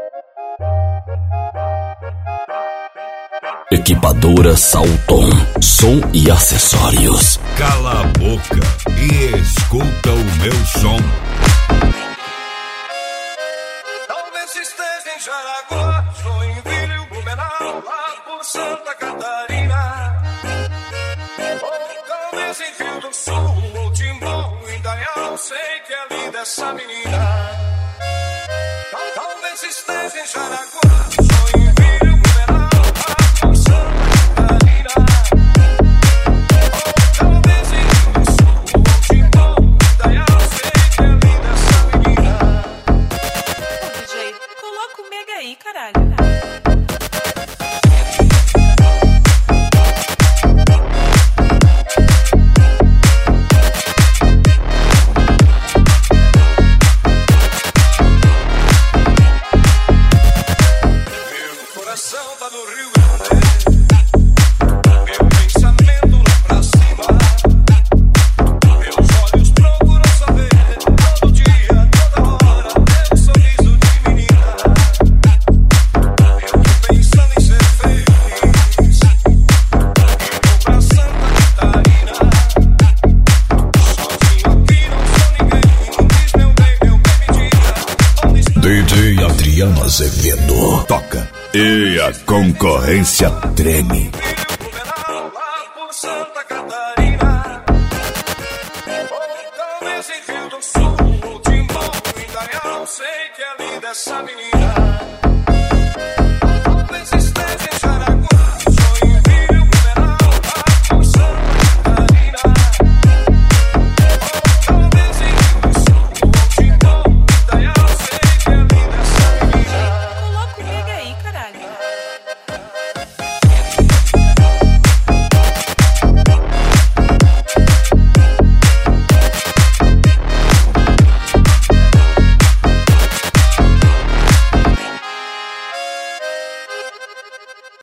Equipadora Salton, som e acessórios. Cala a boca e escuta o meu som. Talvez esteja em Jaraguá, Joinville, Blumenau, lá por Santa Catarina. Ou talvez em Rio do Sul, ou Timbó, Indaial, sei que é linda essa menina. Talvez esteja em Jaraguá, Joinville, Blumenau, lá por Santa Catarina. Ou talvez em Rio do Sul, ou Timbó, Indaial, sei que é linda essa menina. Ô DJ, coloca o mega aí, caralho. Tá no Rio Grande, meu pensamento lá pra cima, meus olhos procuram saber todo dia, toda hora, teu sorriso de menina. Eu tô pensando em ser feliz, eu vou pra Santa Catarina, sozinho aqui não sou ninguém, diz meu bem me diga, onde está DJ Adriano Azevedo toca e a concorrência treme. lá por Santa Catarina, ou talvez em Rio do Sul, ou Timbó, Indaial, sei que é linda essa menina. Talvez esteja em